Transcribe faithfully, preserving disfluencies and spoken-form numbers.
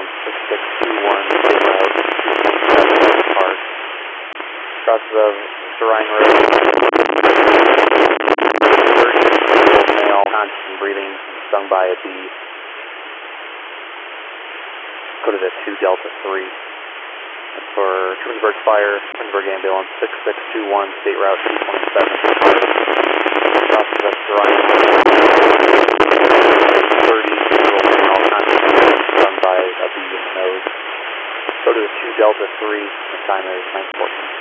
six six two one, state route two point seven Park. Crosses of Serine Road. thirty-year-old male, conscious and breathing, stung by a bee. Go to the two Delta three. That's for Twinsburg Fire, Twinsburg Ambulance, six six two one, state route two point seven Park. Crosses of Serine Road. thirty-year-old male, conscious and breathing, stung by a bee in the nose. Go to the two Delta three. The time is nine fourteen.